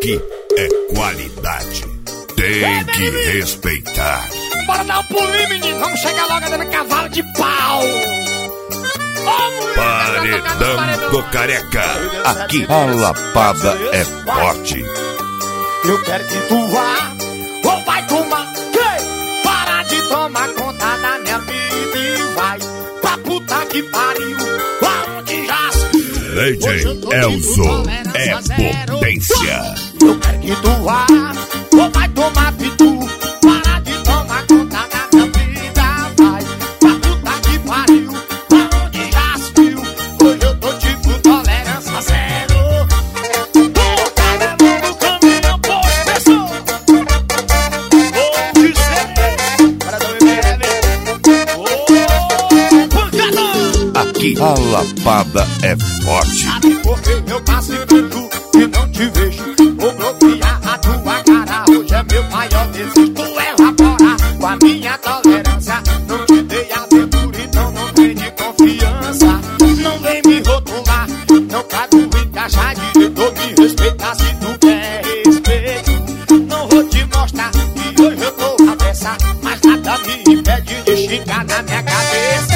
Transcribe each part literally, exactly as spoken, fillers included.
Aqui é qualidade. Tem que respeitar. Bora dar um pulinho, menino. Vamos chegar logo dando cavalo de pau. Paredão do Careca. Aqui a lapada é forte. Eu quero que tu vá, ou vai tomar. Para de tomar conta da minha vida e vai pra puta que pariu. Aonde já se D J Elzo é potência. Eu quero que tu vá, ou vai tomar pitu. Para de tomar conta da minha vida, vai pra puta que pariu. Aonde já se viu, hoje eu tô tipo tolerância zero. Tô carregando o caminhão, pois pensou. Vou dizer, para não beber, ô, pancadão. Aqui a lapada é forte. Sabe por que eu passo tanto e não te vejo? Vou bloquear a tua cara, hoje é meu maior desejo. Tu evapora com a minha tolerância. Não te dei abertura, então não tem de confiança. Não vem me rotular, não cabe encaixar direito. Me respeita se tu quer respeito. Não vou te mostrar que hoje eu tô à peça, mas nada me impede de xingar na minha cabeça.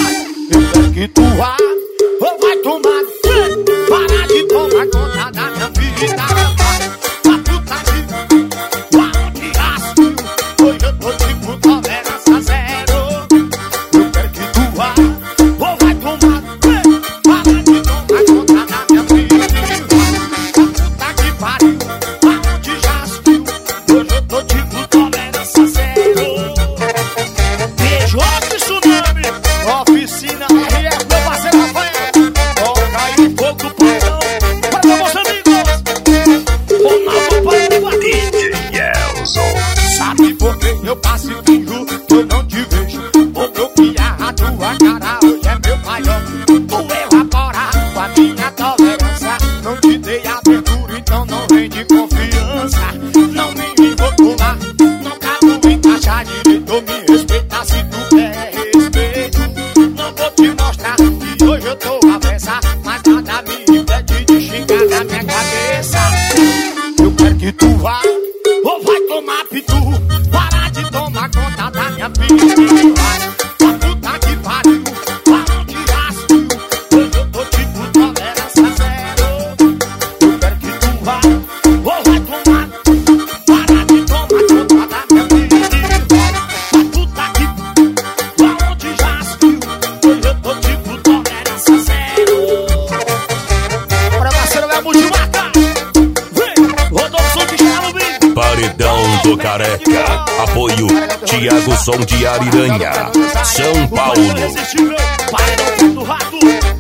Eu quero que tu vá, ou vai tomar. Para de tomar conta da minha vida. Vai pra puta que aonde já se viu, hoje eu tô tipo tolerância zero. Eu quero que tu vá, ou vai tomar. Para de tomar conta da minha vida. Vai pra puta que pariu. Aonde já se viu, hoje eu tô tipo tolerância zero. Beijo, ó, que tsunami. Oficina R F, meu parceiro Rafael. Toca aí o fogo do paizão para meus amigos. O novo pai do D J Elzo. Sabe por que eu passo e finjo que eu não te vejo? Vou bloquear a tua cara, hoje é meu maior. Tu evapora com a minha tolerância. Não te dei abertura, então não vem de confiança. Não me rotular, não cabe encaixar direito. Me respeita se tu quer respeito. Não vou te mostrar que hoje eu tô avessa, mas nada me impede de xingar na minha cabeça. Eu quero que tu vá, ou vai tomar pitu. Para de tomar conta da minha vida. Vai pra puta que pariu. Aonde já se viu, hoje eu tô tipo tolerância zero. Eu quero que tu vá, ou vai tomar. Para de tomar conta da minha vida. Vai pra puta que aonde já se viu, hoje eu tô tipo tolerância zero. Bora, parceiro, é multimarca. Vem, Rodolfo de Xalubim. Paredão do Careca. Apoio Thiago Som de Ariranha, São Paulo. Irresistível, Paredão do Rato.